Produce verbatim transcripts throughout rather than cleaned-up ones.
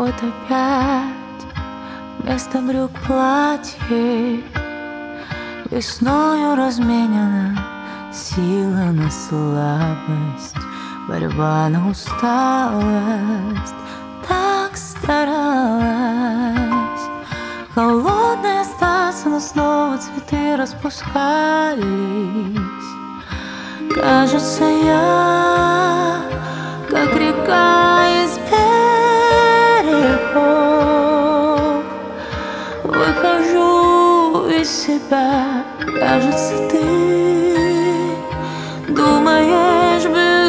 Вот опять вместо брюк платье, весною разменена сила на слабость, борьба на усталость. Так старалась холодная остаться, но снова цветы распускались. Кажется, я как река из берегов, выхожу из себя. Кажется, ты думаешь,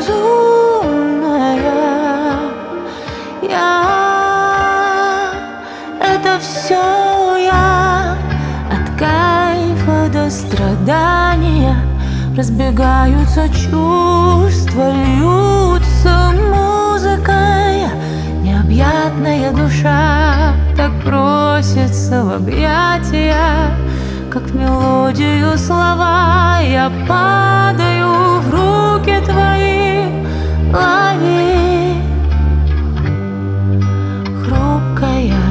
безумная я. Это все я, от кайфа до страдания. Разбегаются чувства, льются музыкой. Необъятная душа так просится в объятия, как в мелодию слова. Я падаю в руки твои, лови. Хрупкая,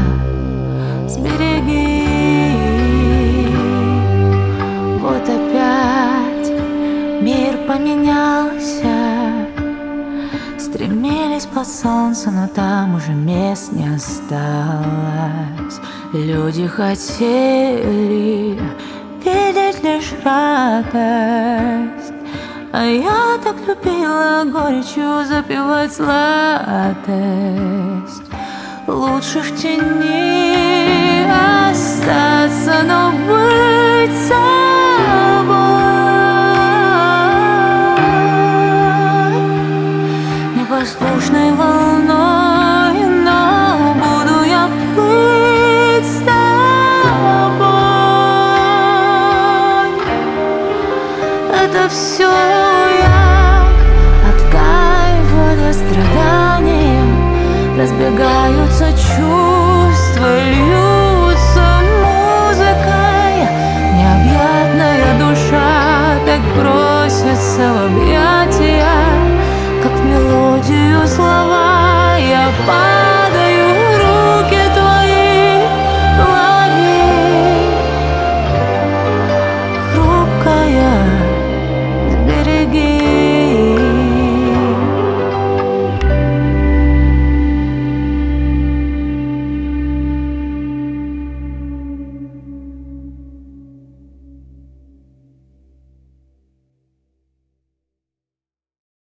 сбереги. Вот опять мир поменялся. Стремились под солнце, но там уже мест не осталось. Люди хотели видеть лишь радость, а я так любила горечью запивать сладость. Лучше в тени остаться, но быть собой. Непослушной волной, но буду я плыть с тобой. Это все я, от кайфа до страдания. Разбегаю